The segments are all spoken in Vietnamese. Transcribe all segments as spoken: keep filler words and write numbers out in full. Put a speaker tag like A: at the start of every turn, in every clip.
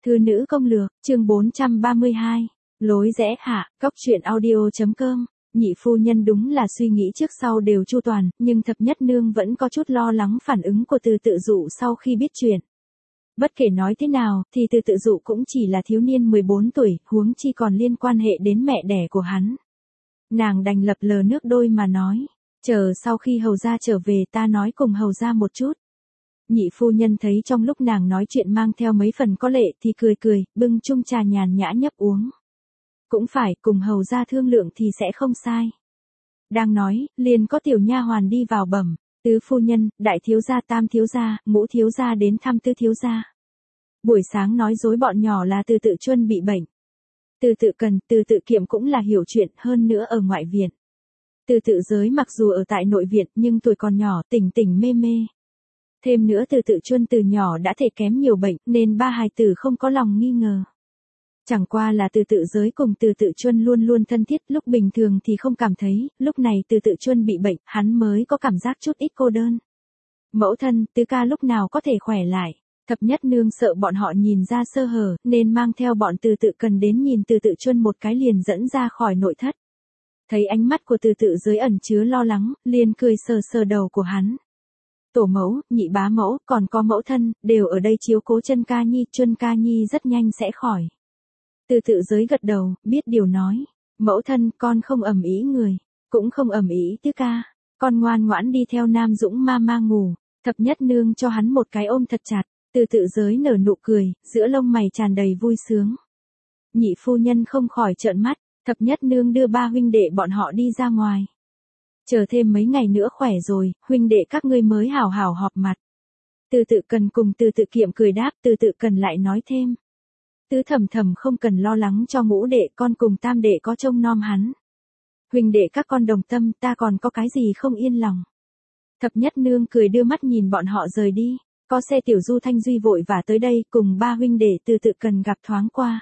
A: Thư nữ công lược, chương bốn trăm ba mươi hai. Lối rẽ hạ, cóc truyện audio.com. Nhị phu nhân đúng là suy nghĩ trước sau đều chu toàn, nhưng thập nhất nương vẫn có chút lo lắng phản ứng của từ tự dụ sau khi biết chuyện. Bất kể nói thế nào, thì từ tự dụ cũng chỉ là thiếu niên mười bốn tuổi, huống chi còn liên quan hệ đến mẹ đẻ của hắn. Nàng đành lập lờ nước đôi mà nói, chờ sau khi hầu gia trở về ta nói cùng hầu gia một chút. Nhị phu nhân thấy trong lúc nàng nói chuyện mang theo mấy phần có lệ thì cười cười, bưng chung trà nhàn nhã nhấp uống. Cũng phải, cùng hầu gia thương lượng thì sẽ không sai. Đang nói, liền có tiểu nha hoàn đi vào bẩm, tứ phu nhân, đại thiếu gia, tam thiếu gia, ngũ thiếu gia đến thăm tứ thiếu gia. Buổi sáng nói dối bọn nhỏ là từ tự Chuân bị bệnh. Từ tự Cần, từ tự Kiệm cũng là hiểu chuyện, hơn nữa ở ngoại viện. Từ tự Giới mặc dù ở tại nội viện nhưng tuổi còn nhỏ, tỉnh tỉnh mê mê. Thêm nữa từ tự Chuân từ nhỏ đã thể kém nhiều bệnh nên ba hài tử không có lòng nghi ngờ. Chẳng qua là từ tự Giới cùng từ tự Chuân luôn luôn thân thiết, lúc bình thường thì không cảm thấy, lúc này từ tự Chuân bị bệnh, hắn mới có cảm giác chút ít cô đơn. Mẫu thân, tứ ca lúc nào có thể khỏe lại. Thập nhất nương sợ bọn họ nhìn ra sơ hở, nên mang theo bọn từ tự Cần đến nhìn từ tự Chuân một cái liền dẫn ra khỏi nội thất. Thấy ánh mắt của từ tự Giới ẩn chứa lo lắng, liền cười sờ sờ đầu của hắn. Tổ mẫu, nhị bá mẫu, còn có mẫu thân, đều ở đây chiếu cố chân ca nhi, Chuân ca nhi rất nhanh sẽ khỏi. Từ tự Giới gật đầu, biết điều nói, mẫu thân, con không ầm ĩ người, cũng không ầm ĩ tứ ca, con ngoan ngoãn đi theo Nam Dũng ma ma ngủ. Thập nhất nương cho hắn một cái ôm thật chặt, từ tự Giới nở nụ cười, giữa lông mày tràn đầy vui sướng. Nhị phu nhân không khỏi trợn mắt, thập nhất nương đưa ba huynh đệ bọn họ đi ra ngoài. Chờ thêm mấy ngày nữa khỏe rồi, huynh đệ các ngươi mới hào hào họp mặt. Từ tự Cần cùng từ tự Kiệm cười đáp, từ tự Cần lại nói thêm. Tứ thầm thầm không cần lo lắng cho ngũ đệ, con cùng tam đệ có trông nom hắn. Huynh đệ các con đồng tâm, ta còn có cái gì không yên lòng. Thập nhất nương cười đưa mắt nhìn bọn họ rời đi, có xe tiểu du Thanh Duy vội vã tới đây, cùng ba huynh đệ từ tự Cần gặp thoáng qua.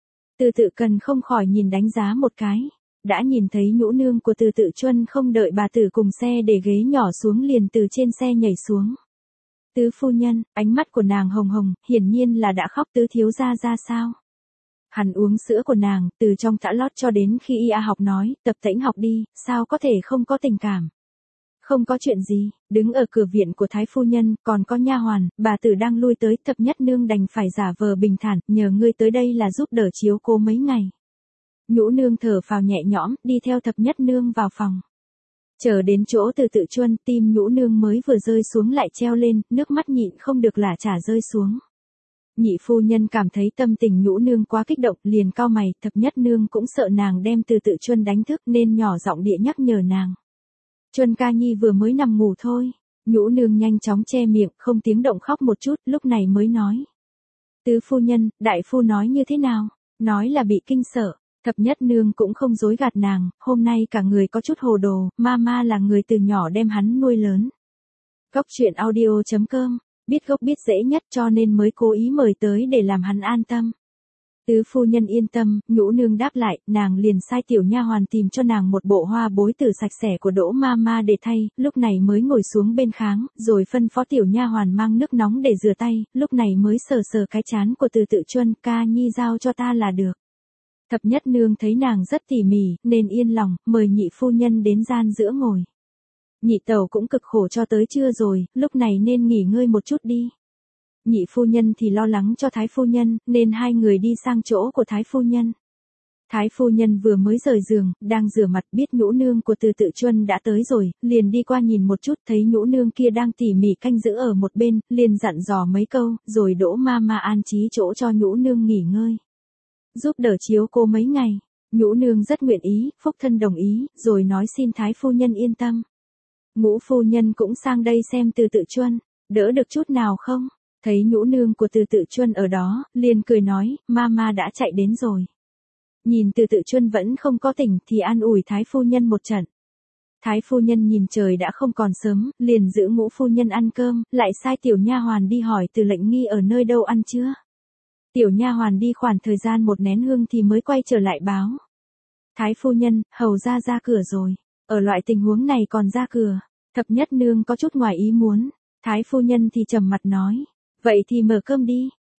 A: Từ tự Cần không khỏi nhìn đánh giá một cái. Đã nhìn thấy nhũ nương của từ tự Chuân không đợi bà tử cùng xe để ghế nhỏ xuống liền từ trên xe nhảy xuống. Tứ phu nhân, ánh mắt của nàng hồng hồng, hiển nhiên là đã khóc. Tứ thiếu gia ra sao? Hắn uống sữa của nàng, từ trong tã lót cho đến khi y a học nói, tập tễnh học đi, sao có thể không có tình cảm. Không có chuyện gì, đứng ở cửa viện của thái phu nhân, còn có nha hoàn, bà tử đang lui tới, thập nhất nương đành phải giả vờ bình thản, nhờ ngươi tới đây là giúp đỡ chiếu cố mấy ngày. Nhũ nương thở phào nhẹ nhõm, đi theo thập nhất nương vào phòng. Chờ đến chỗ từ tự Chuân, tim nhũ nương mới vừa rơi xuống lại treo lên, nước mắt nhịn không được lả chả rơi xuống. Nhị phu nhân cảm thấy tâm tình nhũ nương quá kích động, liền cau mày, thập nhất nương cũng sợ nàng đem từ tự Chuân đánh thức nên nhỏ giọng địa nhắc nhở nàng. Chuân ca nhi vừa mới nằm ngủ thôi. Nhũ nương nhanh chóng che miệng, không tiếng động khóc một chút, lúc này mới nói. Tứ phu nhân, đại phu nói như thế nào? Nói là bị kinh sợ. Thập nhất nương cũng không dối gạt nàng, hôm nay cả người có chút hồ đồ, mama là người từ nhỏ đem hắn nuôi lớn. Cóc truyện audio.com, biết gốc biết rễ nhất cho nên mới cố ý mời tới để làm hắn an tâm. Tứ phu nhân yên tâm, nhũ nương đáp lại, nàng liền sai tiểu nha hoàn tìm cho nàng một bộ hoa bối tử sạch sẽ của Đỗ mama để thay, lúc này mới ngồi xuống bên kháng, rồi phân phó tiểu nha hoàn mang nước nóng để rửa tay, lúc này mới sờ sờ cái trán của từ tự Chuân, ca nhi giao cho ta là được. Thập nhất nương thấy nàng rất tỉ mỉ, nên yên lòng, mời nhị phu nhân đến gian giữa ngồi. Nhị tẩu cũng cực khổ cho tới trưa rồi, lúc này nên nghỉ ngơi một chút đi. Nhị phu nhân thì lo lắng cho thái phu nhân, nên hai người đi sang chỗ của thái phu nhân. Thái phu nhân vừa mới rời giường, đang rửa mặt, biết nhũ nương của từ tự Chuân đã tới rồi, liền đi qua nhìn một chút, thấy nhũ nương kia đang tỉ mỉ canh giữ ở một bên, liền dặn dò mấy câu, rồi Đỗ ma ma an trí chỗ cho nhũ nương nghỉ ngơi. Giúp đỡ chiếu cô mấy ngày, nhũ nương rất nguyện ý, phúc thân đồng ý, rồi nói xin thái phu nhân yên tâm. Ngũ phu nhân cũng sang đây xem từ tự Chuân, đỡ được chút nào không? Thấy nhũ nương của từ tự Chuân ở đó, liền cười nói, mama đã chạy đến rồi. Nhìn từ tự Chuân vẫn không có tỉnh thì an ủi thái phu nhân một trận. Thái phu nhân nhìn trời đã không còn sớm, liền giữ ngũ phu nhân ăn cơm, lại sai tiểu nha hoàn đi hỏi từ lệnh nghi ở nơi đâu ăn chưa. Tiểu nha hoàn đi khoảng thời gian một nén hương thì mới quay trở lại báo. Thái phu nhân, hầu ra ra cửa rồi. Ở loại tình huống này còn ra cửa. Thập nhất nương có chút ngoài ý muốn. Thái phu nhân thì trầm mặt nói. Vậy thì mở cơm đi.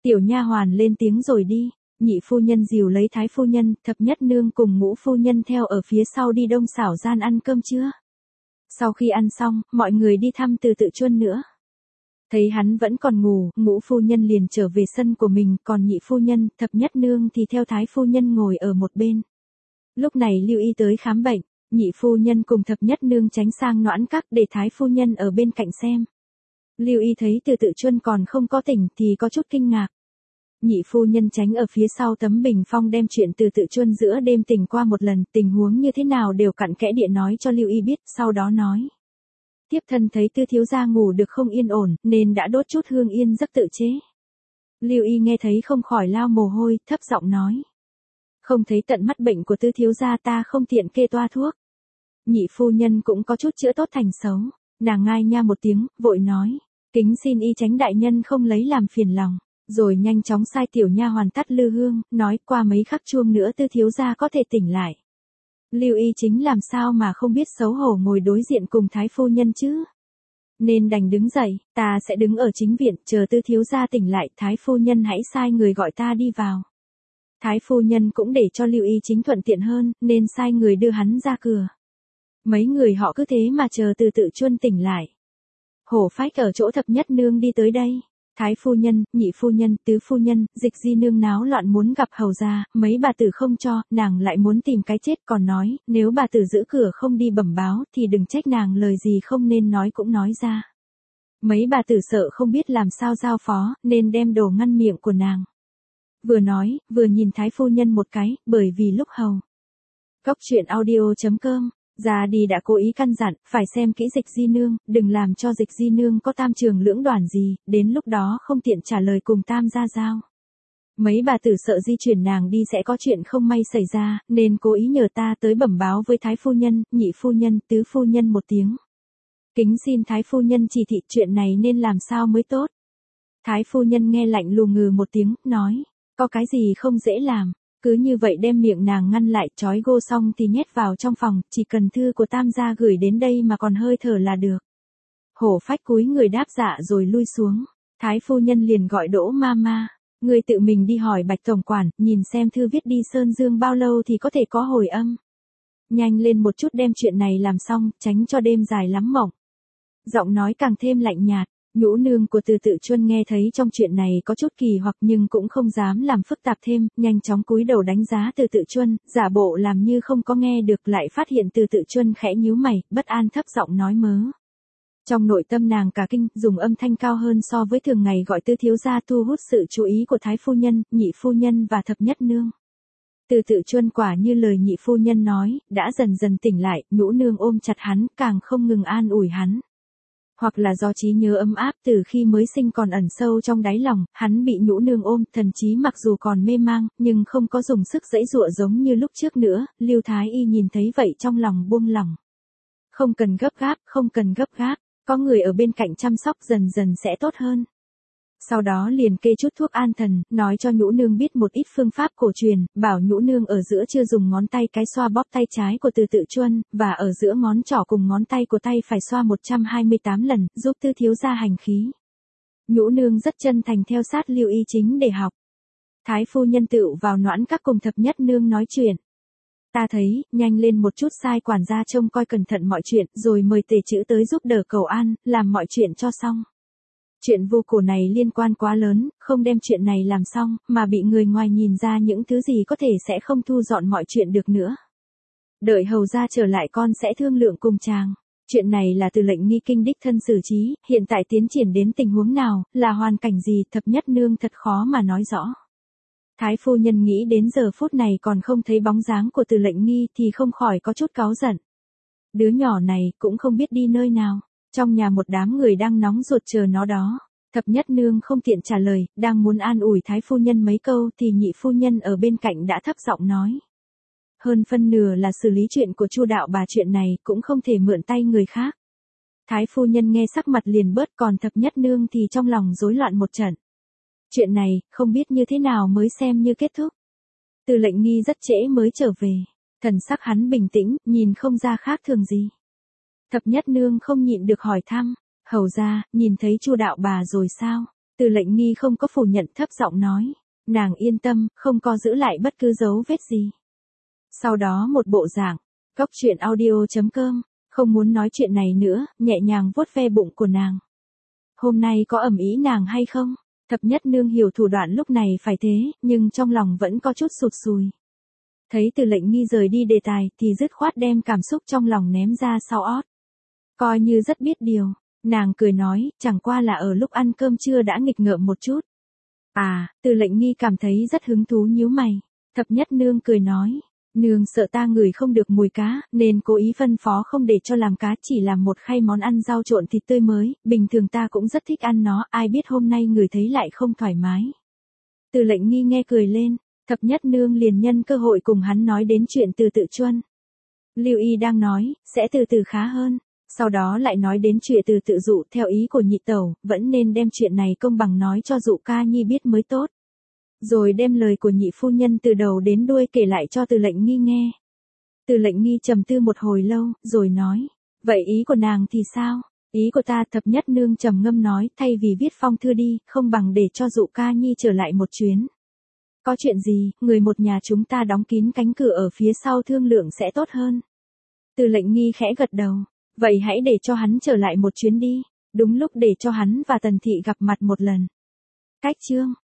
A: Tiểu nha hoàn lên tiếng rồi đi. Nhị phu nhân dìu lấy thái phu nhân, thập nhất nương cùng ngũ phu nhân theo ở phía sau đi đông xảo gian ăn cơm trưa. Sau khi ăn xong, mọi người đi thăm Từ Tự Chuân nữa. Thấy hắn vẫn còn ngủ, ngũ phu nhân liền trở về sân của mình, còn nhị phu nhân, thập nhất nương thì theo thái phu nhân ngồi ở một bên. Lúc này Lưu Y tới khám bệnh, nhị phu nhân cùng thập nhất nương tránh sang noãn các để thái phu nhân ở bên cạnh xem. Lưu Y thấy Từ Tự Chuân còn không có tỉnh thì có chút kinh ngạc. Nhị phu nhân tránh ở phía sau tấm bình phong đem chuyện Từ Tự Chuân giữa đêm tỉnh qua một lần, tình huống như thế nào đều cặn kẽ địa nói cho Lưu Y biết, sau đó nói. Tiếp thân thấy Tư thiếu gia ngủ được không yên ổn, nên đã đốt chút hương yên giấc tự chế. Lưu Y nghe thấy không khỏi lao mồ hôi, thấp giọng nói. Không thấy tận mắt bệnh của Tư thiếu gia ta không tiện kê toa thuốc. Nhị phu nhân cũng có chút chữa tốt thành xấu, nàng ngai nha một tiếng, vội nói. Kính xin y tránh đại nhân không lấy làm phiền lòng. Rồi nhanh chóng sai tiểu nha hoàn tắt lư hương, nói qua mấy khắc chuông nữa Tư thiếu gia có thể tỉnh lại. Lưu Y chính làm sao mà không biết xấu hổ ngồi đối diện cùng thái phu nhân chứ. Nên đành đứng dậy, ta sẽ đứng ở chính viện, chờ Tư thiếu gia tỉnh lại, thái phu nhân hãy sai người gọi ta đi vào. Thái phu nhân cũng để cho Lưu Y chính thuận tiện hơn, nên sai người đưa hắn ra cửa. Mấy người họ cứ thế mà chờ Từ Tự Chuân tỉnh lại. Hổ Phách ở chỗ thập nhất nương đi tới đây. Thái phu nhân, nhị phu nhân, tứ phu nhân, Dịch Di nương náo loạn muốn gặp hầu gia, mấy bà tử không cho, nàng lại muốn tìm cái chết, còn nói, nếu bà tử giữ cửa không đi bẩm báo, thì đừng trách nàng, lời gì không nên nói cũng nói ra. Mấy bà tử sợ không biết làm sao giao phó, nên đem đồ ngăn miệng của nàng. Vừa nói, vừa nhìn thái phu nhân một cái, bởi vì lúc hầu. Cốc truyện audio chấm com ra đi đã cố ý căn dặn, phải xem kỹ Dịch Di nương, đừng làm cho Dịch Di nương có tam trường lưỡng đoản gì, đến lúc đó không tiện trả lời cùng tam gia giao. Mấy bà tử sợ di chuyển nàng đi sẽ có chuyện không may xảy ra, nên cố ý nhờ ta tới bẩm báo với thái phu nhân, nhị phu nhân, tứ phu nhân một tiếng. Kính xin thái phu nhân chỉ thị chuyện này nên làm sao mới tốt. Thái phu nhân nghe lạnh lùng ngừ một tiếng, nói, có cái gì không dễ làm. Cứ như vậy đem miệng nàng ngăn lại, trói gô xong thì nhét vào trong phòng, chỉ cần thư của tam gia gửi đến đây mà còn hơi thở là được. Hổ Phách cúi người đáp dạ rồi lui xuống. Thái phu nhân liền gọi Đỗ ma ma. Người tự mình đi hỏi Bạch tổng quản, nhìn xem thư viết đi Sơn Dương bao lâu thì có thể có hồi âm. Nhanh lên một chút đem chuyện này làm xong, tránh cho đêm dài lắm mộng. Giọng nói càng thêm lạnh nhạt. Nhũ nương của Từ Tự Chuân nghe thấy trong chuyện này có chút kỳ hoặc nhưng cũng không dám làm phức tạp thêm, nhanh chóng cúi đầu đánh giá Từ Tự Chuân, giả bộ làm như không có nghe được, lại phát hiện Từ Tự Chuân khẽ nhíu mày, bất an thấp giọng nói mớ. Trong nội tâm nàng cả kinh, dùng âm thanh cao hơn so với thường ngày gọi Tư thiếu gia, thu hút sự chú ý của thái phu nhân, nhị phu nhân và thập nhất nương. Từ Tự Chuân quả như lời nhị phu nhân nói, đã dần dần tỉnh lại, nhũ nương ôm chặt hắn, càng không ngừng an ủi hắn. Hoặc là do trí nhớ ấm áp từ khi mới sinh còn ẩn sâu trong đáy lòng, hắn bị nhũ nương ôm, thần trí mặc dù còn mê mang, nhưng không có dùng sức giãy giụa giống như lúc trước nữa, Lưu Thái Y nhìn thấy vậy trong lòng buông lỏng. Không cần gấp gáp, không cần gấp gáp, có người ở bên cạnh chăm sóc dần dần sẽ tốt hơn. Sau đó liền kê chút thuốc an thần, nói cho nhũ nương biết một ít phương pháp cổ truyền, bảo nhũ nương ở giữa chưa dùng ngón tay cái xoa bóp tay trái của Từ Tự Chuân, và ở giữa ngón trỏ cùng ngón tay của tay phải xoa một trăm hai mươi tám lần, giúp Tư thiếu gia hành khí. Nhũ nương rất chân thành theo sát Lưu Y chính để học. Thái phu nhân tựu vào noãn các cùng thập nhất nương nói chuyện. Ta thấy, nhanh lên một chút sai quản gia trông coi cẩn thận mọi chuyện, rồi mời tề chữ tới giúp đỡ cầu an, làm mọi chuyện cho xong. Chuyện vô cổ này liên quan quá lớn, không đem chuyện này làm xong, mà bị người ngoài nhìn ra những thứ gì có thể sẽ không thu dọn mọi chuyện được nữa. Đợi hầu gia trở lại con sẽ thương lượng cùng chàng. Chuyện này là từ lệnh nghi kinh đích thân xử trí, hiện tại tiến triển đến tình huống nào, là hoàn cảnh gì, thập nhất nương thật khó mà nói rõ. Thái phu nhân nghĩ đến giờ phút này còn không thấy bóng dáng của từ lệnh nghi thì không khỏi có chút cáu giận. Đứa nhỏ này cũng không biết đi nơi nào. Trong nhà một đám người đang nóng ruột chờ nó đó. Thập nhất nương không tiện trả lời, đang muốn an ủi thái phu nhân mấy câu thì nhị phu nhân ở bên cạnh đã thấp giọng nói. Hơn phân nửa là xử lý chuyện của Chu đạo bà, chuyện này cũng không thể mượn tay người khác. Thái phu nhân nghe sắc mặt liền bớt, còn thập nhất nương thì trong lòng rối loạn một trận. Chuyện này, không biết như thế nào mới xem như kết thúc. Từ lệnh nghi rất trễ mới trở về. Thần sắc hắn bình tĩnh, nhìn không ra khác thường gì. Thập nhất nương không nhịn được hỏi thăm, hầu ra, nhìn thấy Chu đạo bà rồi sao? Từ Lệnh Nghi không có phủ nhận, thấp giọng nói. Nàng yên tâm, không có giữ lại bất cứ dấu vết gì. Sau đó một bộ dạng, Cóc truyện audio chấm com, không muốn nói chuyện này nữa, nhẹ nhàng vuốt ve bụng của nàng. Hôm nay có ẩm ý nàng hay không? Thập nhất nương hiểu thủ đoạn lúc này phải thế, nhưng trong lòng vẫn có chút sụt sùi. Thấy Từ Lệnh Nghi rời đi đề tài, thì dứt khoát đem cảm xúc trong lòng ném ra sau ót. Coi như rất biết điều, nàng cười nói, chẳng qua là ở lúc ăn cơm trưa đã nghịch ngợm một chút. À, Từ Lệnh Nghi cảm thấy rất hứng thú nhíu mày. Thập nhất nương cười nói, nương sợ ta ngửi không được mùi cá, nên cố ý phân phó không để cho làm cá, chỉ làm một khay món ăn rau trộn thịt tươi mới, bình thường ta cũng rất thích ăn nó, ai biết hôm nay ngửi thấy lại không thoải mái. Từ Lệnh Nghi nghe cười lên, thập nhất nương liền nhân cơ hội cùng hắn nói đến chuyện Từ Tự Chuân. Lưu Y đang nói, sẽ từ từ khá hơn. Sau đó lại nói đến chuyện Từ Tự Dụ, theo ý của nhị tẩu, vẫn nên đem chuyện này công bằng nói cho Dụ ca nhi biết mới tốt. Rồi đem lời của nhị phu nhân từ đầu đến đuôi kể lại cho Từ Lệnh Nghi nghe. Từ Lệnh Nghi trầm tư một hồi lâu, rồi nói, vậy ý của nàng thì sao? Ý của ta, thập nhất nương trầm ngâm nói, thay vì viết phong thư đi, không bằng để cho Dụ ca nhi trở lại một chuyến. Có chuyện gì, người một nhà chúng ta đóng kín cánh cửa ở phía sau thương lượng sẽ tốt hơn. Từ Lệnh Nghi khẽ gật đầu, vậy hãy để cho hắn trở lại một chuyến đi, đúng lúc để cho hắn và Tần Thị gặp mặt một lần. Cách chương